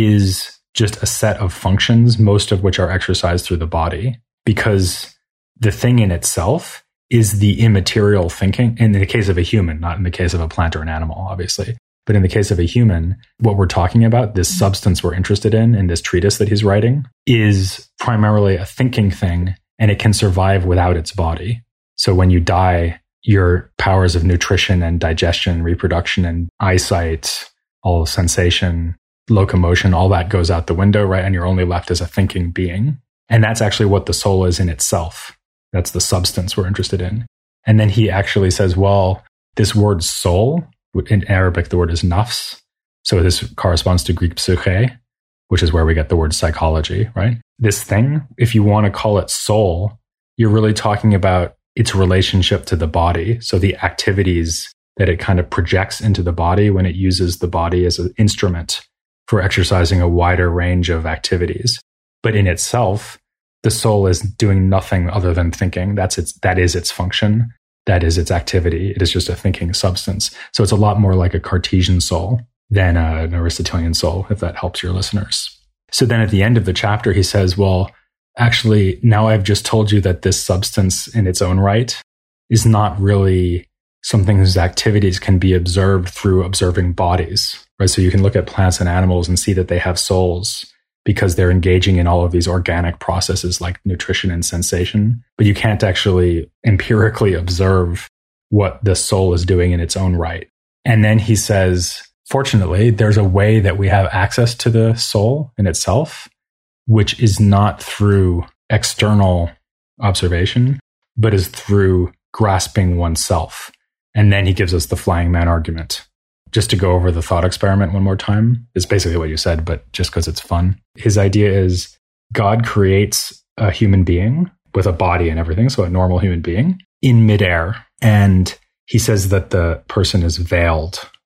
is just a set of functions, most of which are exercised through the body, because the thing in itself is the immaterial thinking. In the case of a human, not in the case of a plant or an animal, obviously. But in the case of a human, what we're talking about, this substance we're interested in, in this treatise that he's writing, is primarily a thinking thing, and it can survive without its body. So when you die, your powers of nutrition and digestion, reproduction and eyesight, all sensation, locomotion, all that goes out the window, right? And you're only left as a thinking being. And that's actually what the soul is in itself. That's the substance we're interested in. And then he actually says, well, this word soul, in Arabic, the word is nafs. So this corresponds to Greek psyche, which is where we get the word psychology, right? This thing, if you want to call it soul, you're really talking about its relationship to the body. So the activities that it kind of projects into the body when it uses the body as an instrument for exercising a wider range of activities. But in itself, the soul is doing nothing other than thinking. That's its, that is its function. That is its activity. It is just a thinking substance. So it's a lot more like a Cartesian soul than a, an Aristotelian soul, if that helps your listeners. So then at the end of the chapter, he says, well, actually, now I've just told you that this substance in its own right is not really something whose activities can be observed through observing bodies, right? So you can look at plants and animals and see that they have souls because they're engaging in all of these organic processes like nutrition and sensation, but you can't actually empirically observe what the soul is doing in its own right. And then he says, fortunately, there's a way that we have access to the soul in itself, which is not through external observation, but is through grasping oneself. And then he gives us the flying man argument. Just to go over the thought experiment one more time, it's basically what you said, but just because it's fun. His idea is God creates a human being with a body and everything, so a normal human being, in midair. And he says that the person is veiled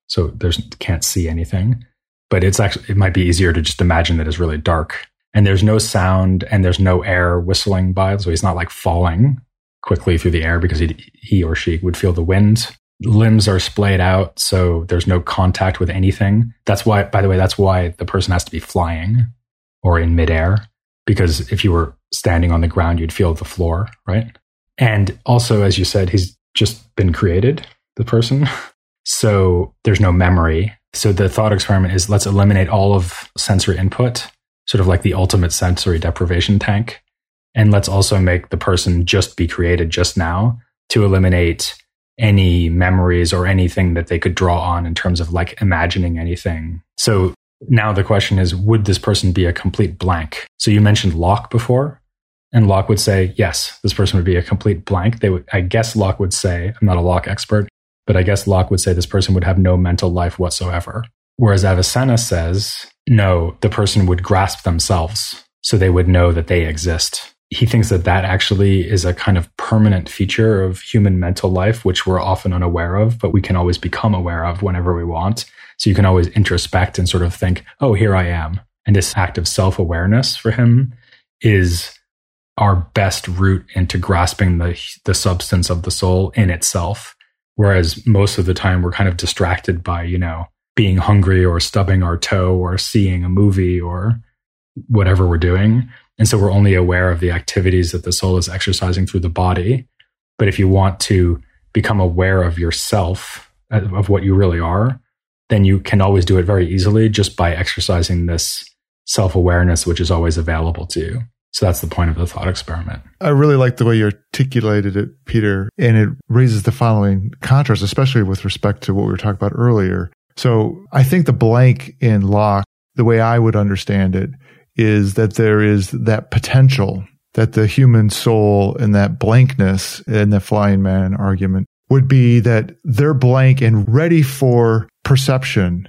so there's can't see anything. But it's actually, it might be easier to just imagine that it's really dark. And there's no sound and there's no air whistling by. So he's not like falling quickly through the air because he, he or she would feel the wind. Limbs are splayed out, so there's no contact with anything. That's why, by the way, that's why the person has to be flying or in midair. Because if you were standing on the ground, you'd feel the floor, right? And also, as you said, he's just been created, the person. So there's no memory. So the thought experiment is, let's eliminate all of sensory input, sort of like the ultimate sensory deprivation tank. And let's also make the person just be created just now to eliminate any memories or anything that they could draw on in terms of like imagining anything. So now the question is, would this person be a complete blank? So you mentioned Locke before, and Locke would say, yes, this person would be a complete blank. They would, I guess Locke would say, I'm not a Locke expert, but I guess Locke would say this person would have no mental life whatsoever. Whereas Avicenna says, no, the person would grasp themselves, so they would know that they exist. He thinks that that actually is a kind of permanent feature of human mental life, which we're often unaware of, but we can always become aware of whenever we want. So you can always introspect and sort of think, oh, here I am. And this act of self-awareness for him is our best route into grasping the, the substance of the soul in itself. Whereas most of the time we're kind of distracted by, you know, being hungry or stubbing our toe or seeing a movie or whatever we're doing. And so we're only aware of the activities that the soul is exercising through the body. But if you want to become aware of yourself, of what you really are, then you can always do it very easily just by exercising this self-awareness, which is always available to you. So that's the point of the thought experiment. I really like the way you articulated it, Peter, and it raises the following contrast, especially with respect to what we were talking about earlier. So I think the blank in Locke, the way I would understand it, is that there is that potential that the human soul and that blankness in the flying man argument would be that they're blank and ready for perception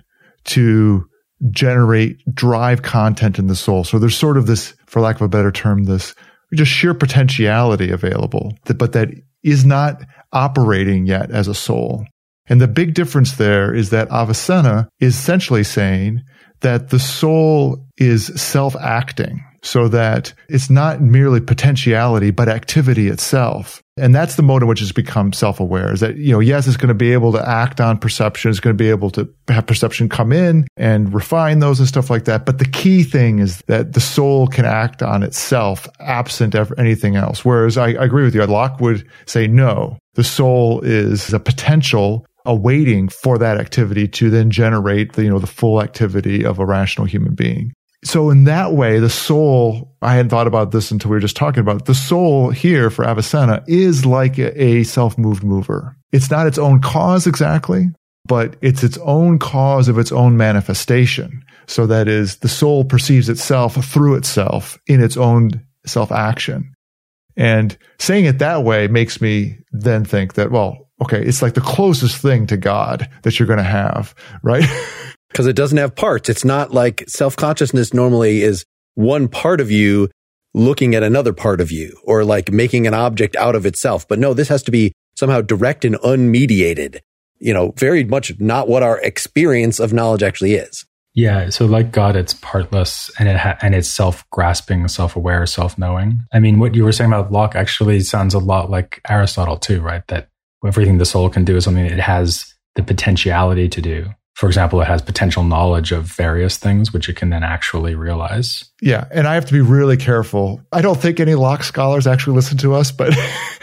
to generate, drive content in the soul. So there's sort of this, for lack of a better term, this just sheer potentiality available, but that is not operating yet as a soul. And the big difference there is that Avicenna is essentially saying that the soul is self-acting, so that it's not merely potentiality, but activity itself. And that's the mode in which it's become self-aware, is that, you know, yes, it's going to be able to act on perception. It's going to be able to have perception come in and refine those and stuff like that. But the key thing is that the soul can act on itself absent anything else. Whereas I, I agree with you. Locke would say, no, the soul is a potential awaiting for that activity to then generate the, you know, the full activity of a rational human being. So in that way, the soul, I hadn't thought about this until we were just talking about it. The soul here for Avicenna is like a, a self-moved mover. It's not its own cause exactly, but it's its own cause of its own manifestation. So that is, the soul perceives itself through itself in its own self-action. And saying it that way makes me then think that, well, okay, it's like the closest thing to God that you're going to have, right? Because it doesn't have parts. It's not like self-consciousness normally is one part of you looking at another part of you, or like making an object out of itself. But no, this has to be somehow direct and unmediated, you know, very much not what our experience of knowledge actually is. Yeah. So like God, it's partless and it ha- and it's self-grasping, self-aware, self-knowing. I mean, what you were saying about Locke actually sounds a lot like Aristotle too, right? That everything the soul can do is something it has the potentiality to do. For example, it has potential knowledge of various things, which it can then actually realize. Yeah. And I have to be really careful. I don't think any Locke scholars actually listen to us, but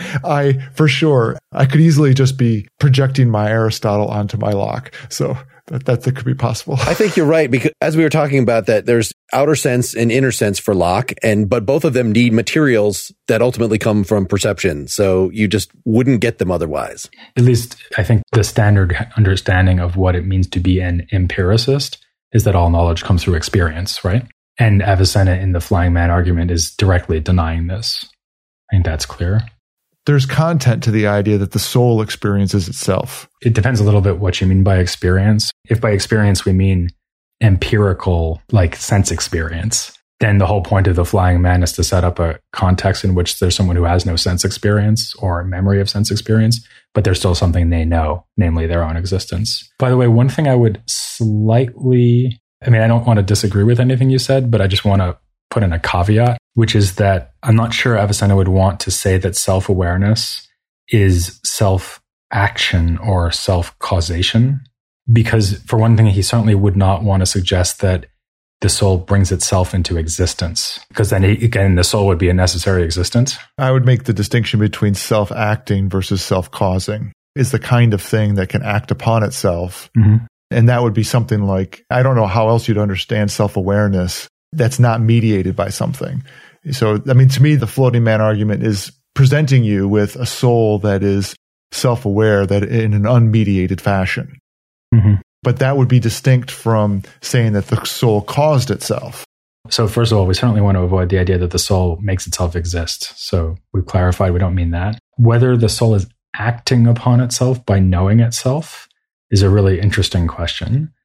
I, for sure, I could easily just be projecting my Aristotle onto my Locke. So that, that, that could be possible. I think you're right, because as we were talking about that, there's outer sense and inner sense for Locke, and but both of them need materials that ultimately come from perception. So you just wouldn't get them otherwise. At least I think the standard understanding of what it means to be an empiricist is that all knowledge comes through experience, right? And Avicenna in the Flying Man argument is directly denying this. I think that's clear. There's content to the idea that the soul experiences itself. It depends a little bit what you mean by experience. If by experience we mean empirical, like sense experience, then the whole point of the flying man is to set up a context in which there's someone who has no sense experience or memory of sense experience, but there's still something they know, namely their own existence. By the way, one thing I would slightly, I mean, I don't want to disagree with anything you said, but I just want to put in a caveat, which is that I'm not sure Avicenna would want to say that self-awareness is self-action or self-causation, because for one thing, he certainly would not want to suggest that the soul brings itself into existence, because then again, the soul would be a necessary existence. I would make the distinction between self-acting versus self-causing. Is the kind of thing that can act upon itself. Mm-hmm. And that would be something like, I don't know how else you'd understand self-awareness that's not mediated by something. So, I mean, to me, the floating man argument is presenting you with a soul that is self-aware, that in an unmediated fashion. Mm-hmm. But that would be distinct from saying that the soul caused itself. So first of all, we certainly want to avoid the idea that the soul makes itself exist. So we've clarified we don't mean that. Whether the soul is acting upon itself by knowing itself is a really interesting question.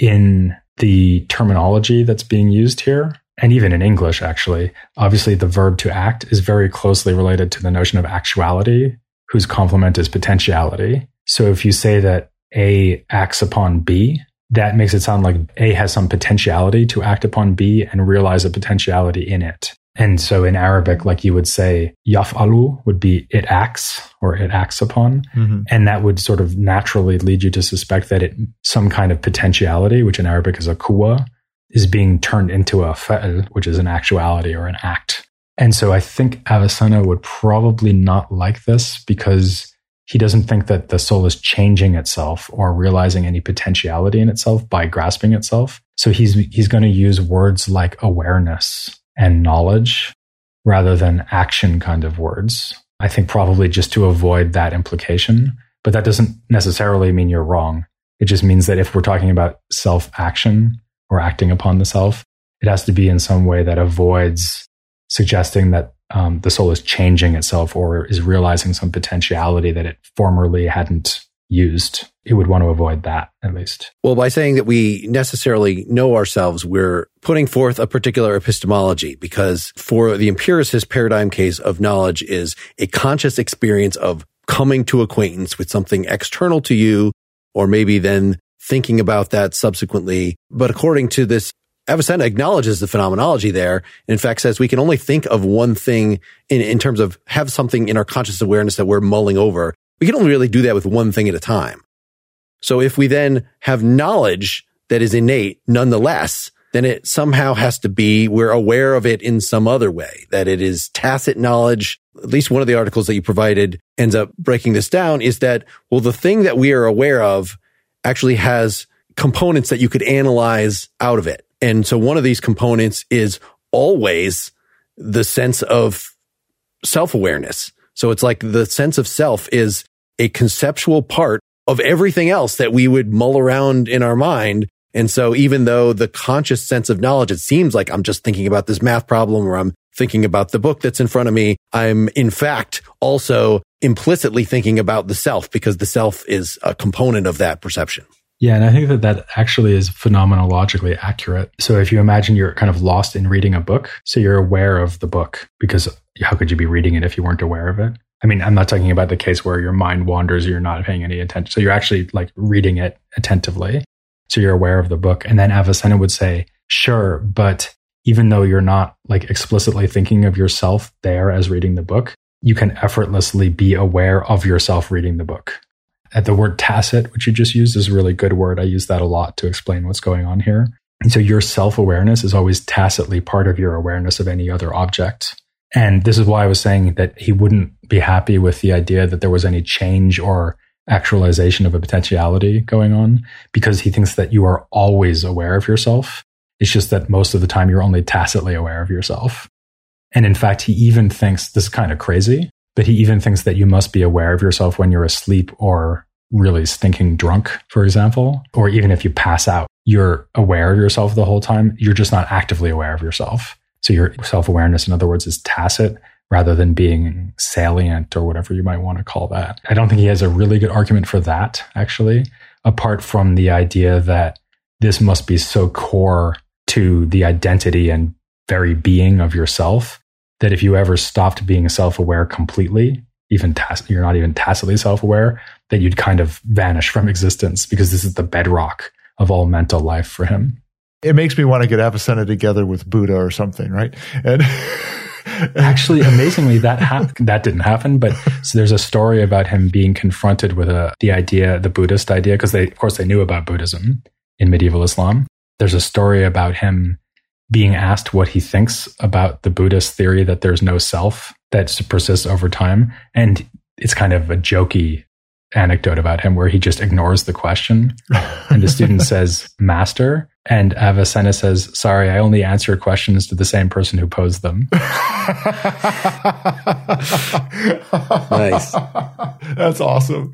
In the terminology that's being used here, and even in English, actually, obviously the verb to act is very closely related to the notion of actuality, whose complement is potentiality. So if you say that A acts upon B, that makes it sound like A has some potentiality to act upon B and realize a potentiality in it. And so in Arabic, like you would say, yaf'alu would be it acts or it acts upon. Mm-hmm. And that would sort of naturally lead you to suspect that it some kind of potentiality, which in Arabic is a quwa, is being turned into a fa'al, which is an actuality or an act. And so I think Avicenna would probably not like this because he doesn't think that the soul is changing itself or realizing any potentiality in itself by grasping itself. So he's he's going to use words like awareness and knowledge rather than action kind of words. I think probably just to avoid that implication. But that doesn't necessarily mean you're wrong. It just means that if we're talking about self-action or acting upon the self, it has to be in some way that avoids suggesting that Um, the soul is changing itself or is realizing some potentiality that it formerly hadn't used. It would want to avoid that, at least. Well, by saying that we necessarily know ourselves, we're putting forth a particular epistemology, because for the empiricist paradigm case of knowledge is a conscious experience of coming to acquaintance with something external to you, or maybe then thinking about that subsequently. But according to this, Avicenna acknowledges the phenomenology there, and in fact says we can only think of one thing in, in terms of have something in our conscious awareness that we're mulling over. We can only really do that with one thing at a time. So if we then have knowledge that is innate nonetheless, then it somehow has to be, we're aware of it in some other way, that it is tacit knowledge. At least one of the articles that you provided ends up breaking this down, is that, well, the thing that we are aware of actually has components that you could analyze out of it. And so one of these components is always the sense of self-awareness. So it's like the sense of self is a conceptual part of everything else that we would mull around in our mind. And so even though the conscious sense of knowledge, it seems like I'm just thinking about this math problem or I'm thinking about the book that's in front of me, I'm in fact also implicitly thinking about the self, because the self is a component of that perception. Yeah, and I think that that actually is phenomenologically accurate. So if you imagine you're kind of lost in reading a book, so you're aware of the book, because how could you be reading it if you weren't aware of it? I mean, I'm not talking about the case where your mind wanders or you're not paying any attention. So you're actually like reading it attentively. So you're aware of the book. And then Avicenna would say, sure, but even though you're not like explicitly thinking of yourself there as reading the book, you can effortlessly be aware of yourself reading the book. At the word tacit, which you just used, is a really good word. I use that a lot to explain what's going on here. And so your self-awareness is always tacitly part of your awareness of any other object. And this is why I was saying that he wouldn't be happy with the idea that there was any change or actualization of a potentiality going on, because he thinks that you are always aware of yourself. It's just that most of the time you're only tacitly aware of yourself. And in fact, he even thinks, this is kind of crazy, but he even thinks that you must be aware of yourself when you're asleep or really stinking drunk, for example, or even if you pass out, you're aware of yourself the whole time. You're just not actively aware of yourself. So your self-awareness, in other words, is tacit rather than being salient or whatever you might want to call that. I don't think he has a really good argument for that, actually, apart from the idea that this must be so core to the identity and very being of yourself, that if you ever stopped being self-aware completely, even tac- you're not even tacitly self-aware, that you'd kind of vanish from existence, because this is the bedrock of all mental life for him. It makes me want to get Avicenna together with Buddha or something, right? And actually, amazingly, that ha- that didn't happen. But so there's a story about him being confronted with a, the idea, the Buddhist idea, because they, of course, they knew about Buddhism in medieval Islam. There's a story about him being asked what he thinks about the Buddhist theory that there's no self that persists over time, and it's kind of a jokey anecdote about him where he just ignores the question, and the student says, "Master," and Avicenna says, "Sorry, I only answer questions to the same person who posed them." Nice. That's awesome.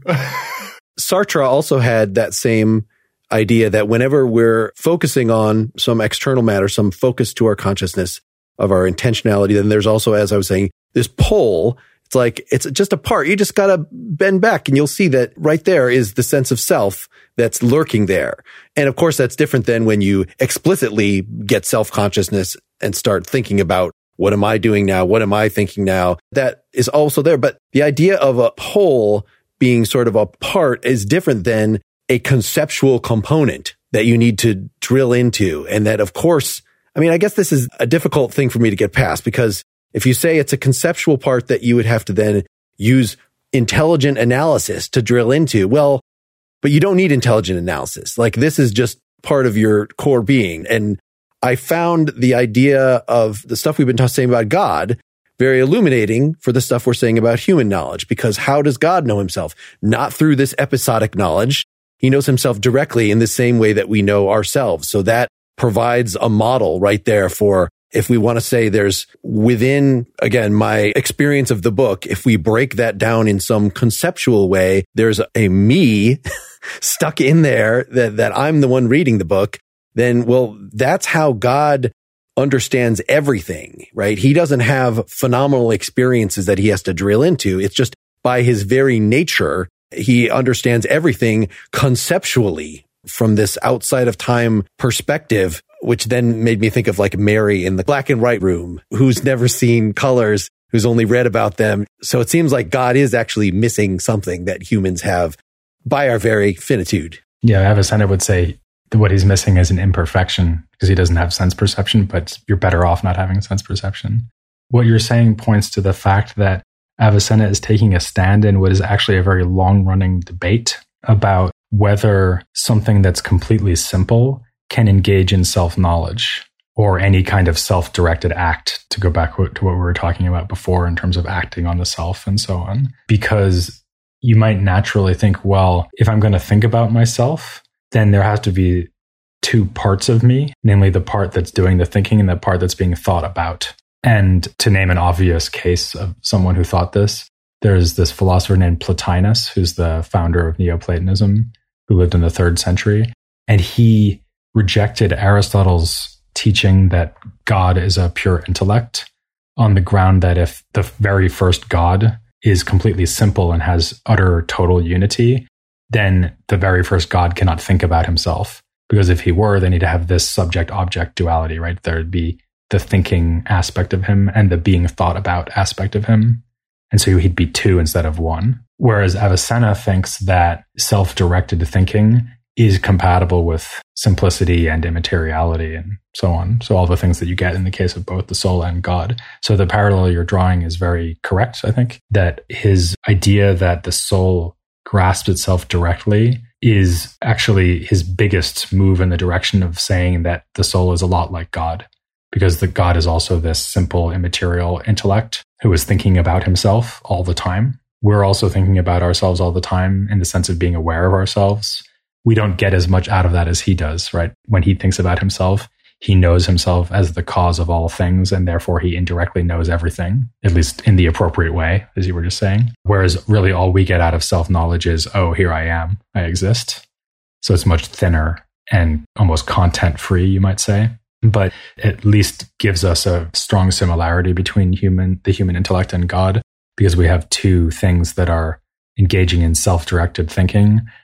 Sartre also had that same idea that whenever we're focusing on some external matter, some focus to our consciousness of our intentionality, then there's also, as I was saying, this pole. It's like, it's just a part. You just got to bend back and you'll see that right there is the sense of self that's lurking there. And of course, that's different than when you explicitly get self-consciousness and start thinking about, what am I doing now? What am I thinking now? That is also there. But the idea of a pole being sort of a part is different than a conceptual component that you need to drill into. And that, of course, I mean, I guess this is a difficult thing for me to get past, because if you say it's a conceptual part that you would have to then use intelligent analysis to drill into, well, but you don't need intelligent analysis. Like, this is just part of your core being. And I found the idea of the stuff we've been saying about God very illuminating for the stuff we're saying about human knowledge, because how does God know himself? Not through this episodic knowledge. He knows himself directly in the same way that we know ourselves. So that provides a model right there for, if we want to say there's within, again, my experience of the book, if we break that down in some conceptual way, there's a me stuck in there that, that I'm the one reading the book, then, well, that's how God understands everything, right? He doesn't have phenomenal experiences that he has to drill into. It's just by his very nature, he understands everything conceptually from this outside of time perspective, which then made me think of like Mary in the black and white room, who's never seen colors, who's only read about them. So it seems like God is actually missing something that humans have by our very finitude. Yeah, Avicenna would say that what he's missing is an imperfection, because he doesn't have sense perception, but you're better off not having sense perception. What you're saying points to the fact that Avicenna is taking a stand in what is actually a very long-running debate about whether something that's completely simple can engage in self-knowledge or any kind of self-directed act, to go back to what we were talking about before in terms of acting on the self and so on. Because you might naturally think, well, if I'm going to think about myself, then there has to be two parts of me, namely the part that's doing the thinking and the part that's being thought about. And to name an obvious case of someone who thought this, there's this philosopher named Plotinus, who's the founder of Neoplatonism, who lived in the third century. And he rejected Aristotle's teaching that God is a pure intellect on the ground that if the very first God is completely simple and has utter total unity, then the very first God cannot think about himself. Because if he were, then he'd have this subject-object duality, right? There'd be the thinking aspect of him and the being thought about aspect of him. And so he'd be two instead of one. Whereas Avicenna thinks that self-directed thinking is compatible with simplicity and immateriality and so on. So all the things that you get in the case of both the soul and God. So the parallel you're drawing is very correct, I think, that his idea that the soul grasps itself directly is actually his biggest move in the direction of saying that the soul is a lot like God, because the God is also this simple, immaterial intellect who is thinking about himself all the time. We're also thinking about ourselves all the time in the sense of being aware of ourselves. We don't get as much out of that as he does, right? When he thinks about himself, he knows himself as the cause of all things, and therefore he indirectly knows everything, at least in the appropriate way, as you were just saying. Whereas really all we get out of self-knowledge is, oh, here I am, I exist. So it's much thinner and almost content-free, you might say, but at least gives us a strong similarity between human, the human intellect and God, because we have two things that are engaging in self-directed thinking,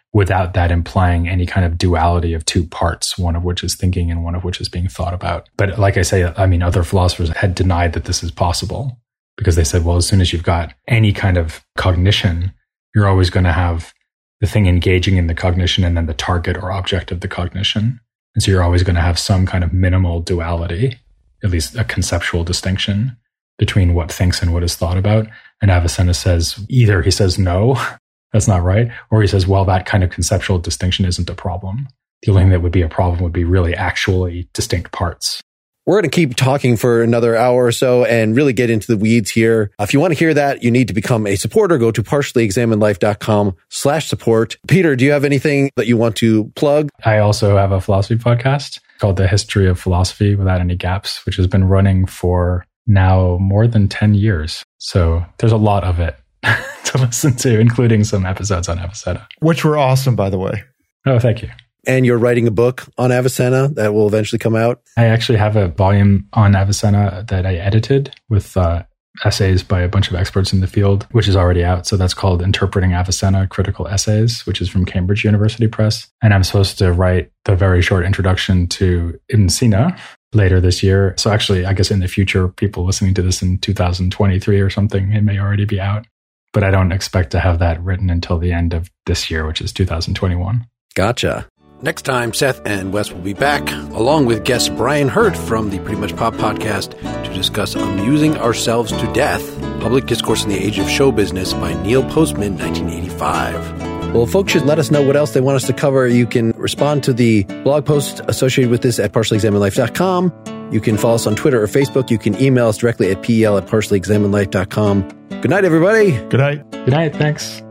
without that implying any kind of duality of two parts, one of which is thinking and one of which is being thought about. But like I say, I mean, other philosophers had denied that this is possible because they said, well, as soon as you've got any kind of cognition, you're always going to have the thing engaging in the cognition and then the target or object of the cognition. And so you're always going to have some kind of minimal duality, at least a conceptual distinction between what thinks and what is thought about. And Avicenna says, either he says, no, that's not right, or he says, well, that kind of conceptual distinction isn't a problem. The only thing that would be a problem would be really actually distinct parts. We're going to keep talking for another hour or so and really get into the weeds here. If you want to hear that, you need to become a supporter. Go to partiallyexaminedlife.com slash support. Peter, do you have anything that you want to plug? I also have a philosophy podcast called The History of Philosophy Without Any Gaps, which has been running for now more than ten years. So there's a lot of it to listen to, including some episodes on Avicenna. Which were awesome, by the way. Oh, thank you. And you're writing a book on Avicenna that will eventually come out? I actually have a volume on Avicenna that I edited with uh, essays by a bunch of experts in the field, which is already out. So that's called Interpreting Avicenna, Critical Essays, which is from Cambridge University Press. And I'm supposed to write the very short introduction to Ibn Sina later this year. So actually, I guess in the future, people listening to this in two thousand twenty-three or something, it may already be out. But I don't expect to have that written until the end of this year, which is two thousand twenty-one. Gotcha. Next time, Seth and Wes will be back, along with guest Brian Hurt from the Pretty Much Pop podcast, to discuss Amusing Ourselves to Death, Public Discourse in the Age of Show Business by Neil Postman, nineteen eighty-five. Well, folks should let us know what else they want us to cover. You can respond to the blog post associated with this at partially examined life dot com. You can follow us on Twitter or Facebook. You can email us directly at pel at partially examined life dot com. Good night, everybody. Good night. Good night. Thanks.